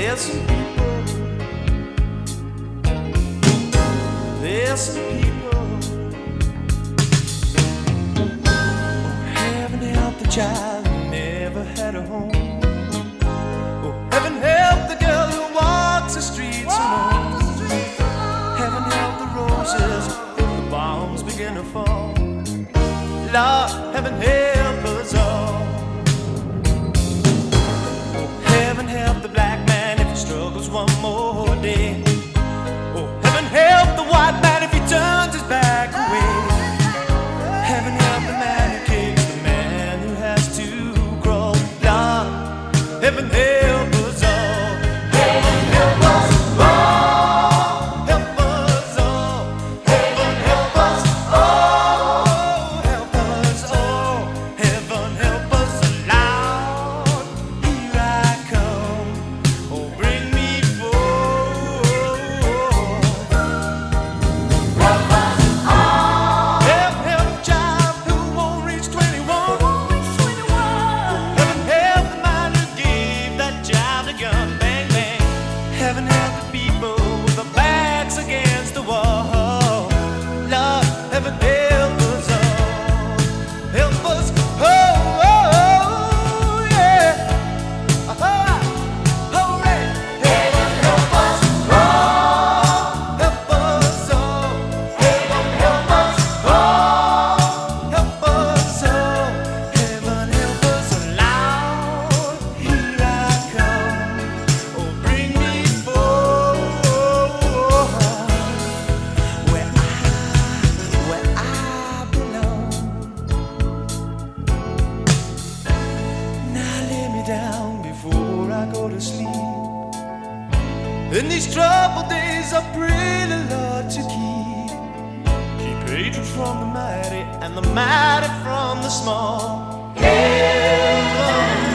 There's some people who haven't helped the child who never had a home. Oh, haven't helped the girl who walks the streets alone. Haven't helped the roses if the bombs begin to fall. Lord, heaven help us all. Oh, heaven help the black man if he struggles one more day. Oh, heaven help the white man if he turns his back away. Heaven help the man who kicks the man who has to crawl. Lord, heaven help us all. Heaven help us all. Help us all. Heaven help us all. Help us all. Heaven help us, Lord. Here I come. Oh, bring me forth. Help the child who won't reach 21. Heaven help the man who gave that child a gun. Bang, bang. Heaven help the people with their backs against the wall. Lord, heaven help us all. Help us, oh, oh, yeah. Hooray. Heaven help us all. Help us all. Heaven help us all. Help us all. Heaven help us, Lord. Here I come. Oh, bring me forth where I belong. Now lay me down before I go to sleep. In these troubled days, I pray the Lord to keep hatred from the mighty and the mighty from the small. Heaven